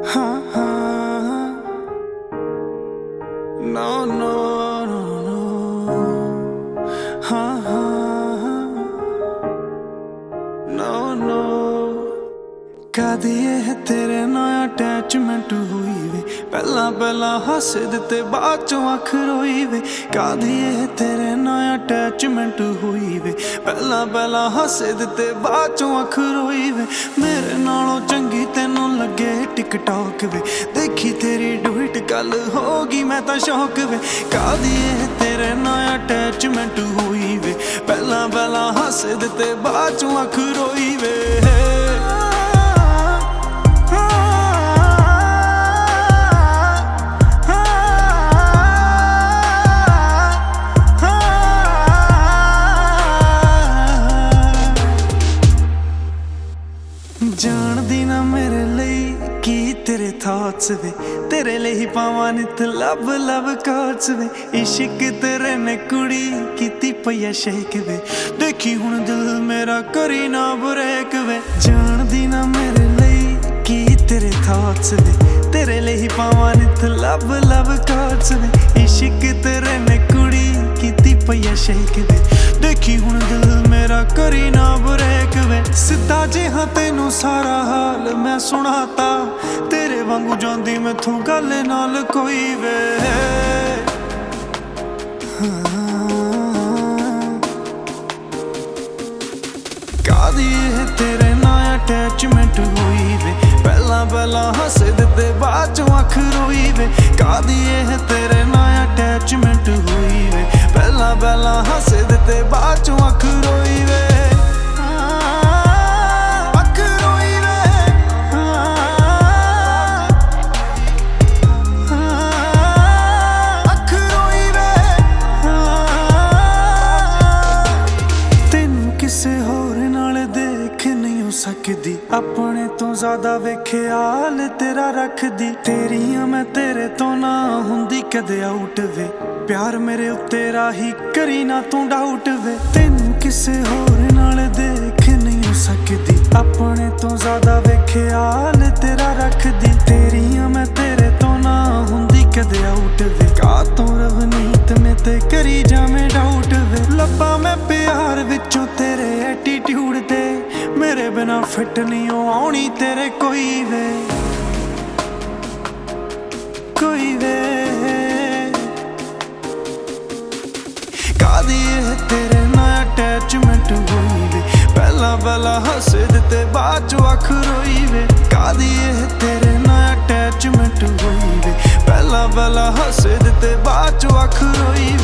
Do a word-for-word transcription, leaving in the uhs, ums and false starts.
हाँ हाँ no no no no हाँ हाँ नो नो कादी है तेरे नाल अटैचमेंट हुई वे पहला पहला हस दिते बाद चों अख रोई वे कादी है तेरे नाल अटैचमेंट हुई वे पहला पहला हस दिते बाद चों अख रोई वे मेरे नालों चंगी तेनों लगे टिकटॉक वे देखी तेरी डुइट गल होगी मैं तां शौक वे कादी है तेरे नाल अटैचमेंट हुई वे पहला पहला हस दिते बाद चों अख रोई वे जानदी ना मेरे लिए की तेरे थॉट्स वे तेरे लिए ही पावां नित लब लब कोट्स वे इश्क तेरे ने कुड़ी कीती पई शेक वे देखी हुण दिल मेरा करी ना ब्रेक वे जानदी ना मेरे लिए की तेरे थॉट्स वे तेरे लिए ही पावां नित लब लब कोट्स वे इश्क तेरे ने कुड़ी कीती पई शेक वे देखी हुण दिल मेरा करी ना ब्रेक वे सिद्धा जिहा तेनू सारा हाल मैं सुनाता तेरे वांगू जांदी मैथों गल नाल कोई वे कादी है तेरे नाल अटैचमेंट हुई वे पहला पहला हस दिते बाद चों अख रोई वे कादी है तेरे नाल अटैचमेंट हुई वे पहला पहला हस दिते बाद चों अख रोई वे सकदी अपने तो ज्यादा वेखे आल तेरा रख दी तेरियां मैं तेरे तो ना हुंदी कदे आउट वे प्यार मेरे उत्ते राही करी ना तू डाउट वे तेनू किसे होर नाल देख नहीं सकदी अपने तो ज्यादा वेखे आल तेरा रख दी तेरियां मैं तेरे तो ना हुंदी कदे आउट वे का तू रवनीत में ते करी जावे डाउट वे लब्बा मैं प्यार विचों तेरे एटीट्यूड ते मेरे बिना फिट नहीं आउणी तेरे कोई वे कोई वे कादी है तेरे नाल अटैचमेंट हुई वे पहला पहला हस दिते बाद चों अख रोई वे कादी है तेरे नाल अटैचमेंट हुई वे पहला पहला हस दिते बाद चों अख रोई